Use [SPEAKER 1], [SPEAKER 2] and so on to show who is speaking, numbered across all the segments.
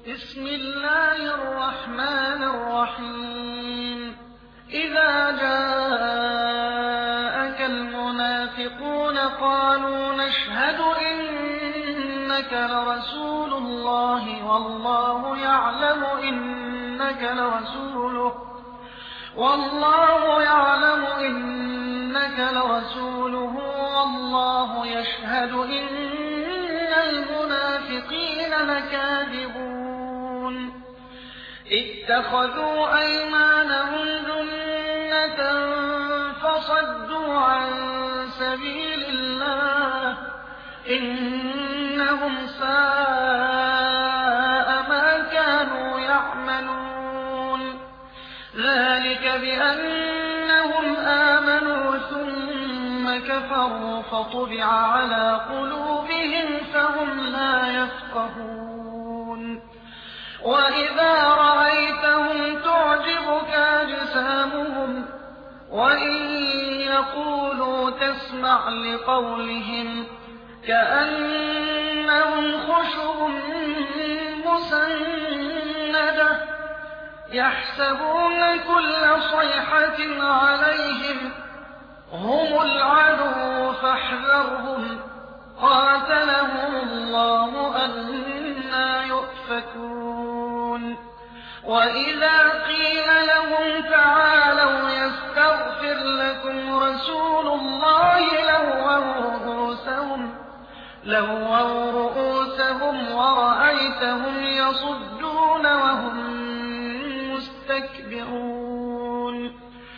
[SPEAKER 1] بسم الله الرحمن الرحيم إذا جاءك المنافقون قالوا نشهد إنك لرسول الله والله يعلم إنك لرسوله والله يشهد إن المنافقين لكاذبون اتخذوا أيمانهم جنة فصدوا عن سبيل الله إنهم ساء ما كانوا يعملون ذلك بأنهم آمنوا ثم كفروا فطبع على قلوبهم فهم لا يفقهون وإذا رأيتهم تعجبك أجسامهم وإن يقولوا تسمع لقولهم كأنهم خشب مسندة يحسبون كل صيحة عليهم هم العدو فاحذرهم قاتلهم الله أنى يؤفكون وإذا قيل لهم تعالوا يستغفر لكم رسول الله لووا رؤوسهم ورأيتهم يصدون وهم مستكبرون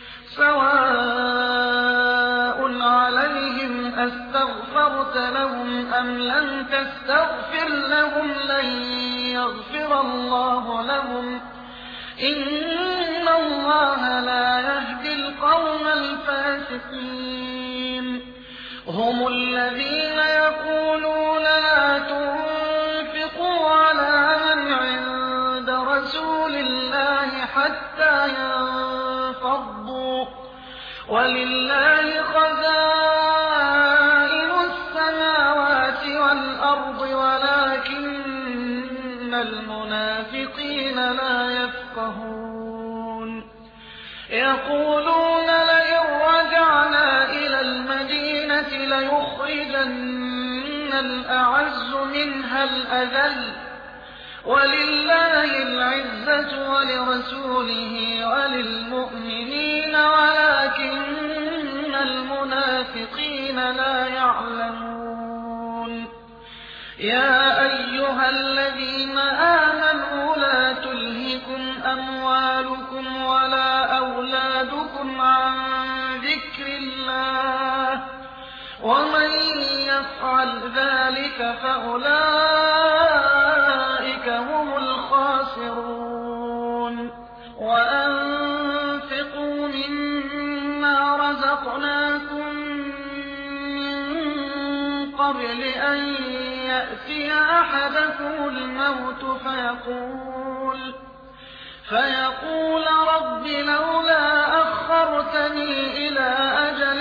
[SPEAKER 1] سواء عليهم أستغفرت لهم أم لم تستغفر لهم لن يغفر الله لهم إن الله لا يهدي القوم الفاسقين هم الذين يقولون لا تنفقوا على من عند رسول الله حتى ينفضوا ولله خزائن السماوات والأرض ولكن المنافقين لا يفقهون يقولون لئن رجعنا إلى المدينة ليخرجن الأعز منها الأذل ولله العزة ولرسوله وللمؤمنين ولكن المنافقين لا يعلمون يا أيها الذين آمنوا لا تلهكم أموالكم ولا أولادكم عن ذكر الله ومن يفعل ذلك فأولئك هم الخاسرون وأنفقوا مما رزقناكم من قبل أن يأتي أحدكم الموت فيقول رب لولا أخرتني إلى أجل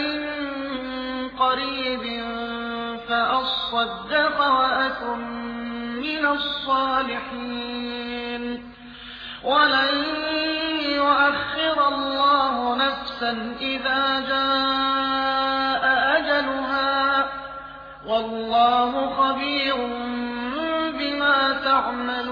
[SPEAKER 1] قريب فأصدق وأكن من الصالحين ولن يؤخر الله نفسا إذا جاء أجلها والله خبير بما تعملون